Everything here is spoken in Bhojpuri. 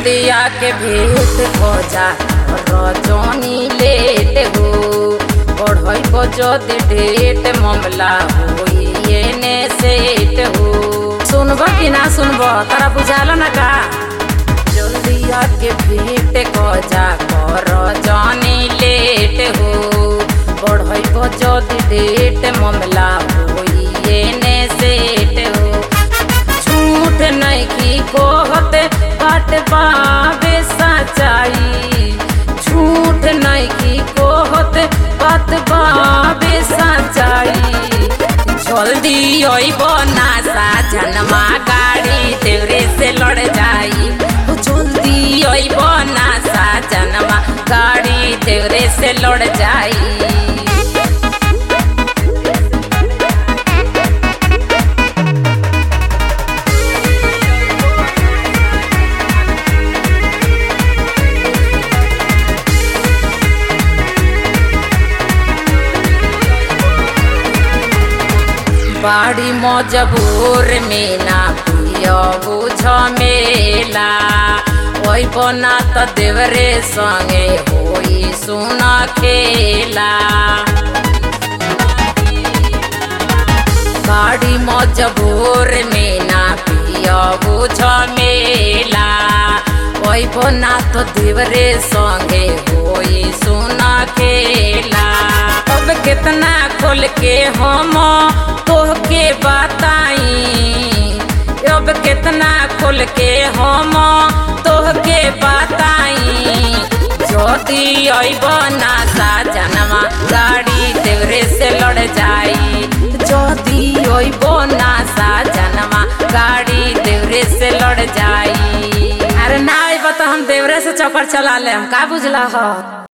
जल्दी आके भेंट हो जा रजनी लेट हो बढ़ई को जदि डेट मामला होई एने सेट हो। सुनब कि ना सुनब तोरा बुझाल ना का। जल्दी आके भेंट हो जा रजनी लेट हो बढ़ई को जदि डेट मामला होई एने सेट हो। झूठ नहीं की कहते बाट बाबे सच्चाई झूठ नहीं की कहते बात बाबे सच्चाई। जल्दी अइबो ना साजनमा गाड़ी तेरे से लड़ जाई। जल्दी अइबो ना साजनमा गाड़ी तेरे से लड़ जाई। बाड़ी मजबूर में ना पियबू झमेला ओई बना त देवरे संगे होई सुना खेला। बाड़ी मजबूर में ना पियबू झमेला ओई बना त देवरे संगे होई सुना खेला। अब कितना खोल के हम तोहके बताई अब कितना खोल के हम तोहके बताई। जदि अइब ना साजनमा गाड़ी तेरे से लड़ जाई। जदि अइब ना साजनमा गाड़ी तेरे से लड़ जाई। अरे ना अइब तो हम देवरे से चक्कर चला ले हम का बुझला हो।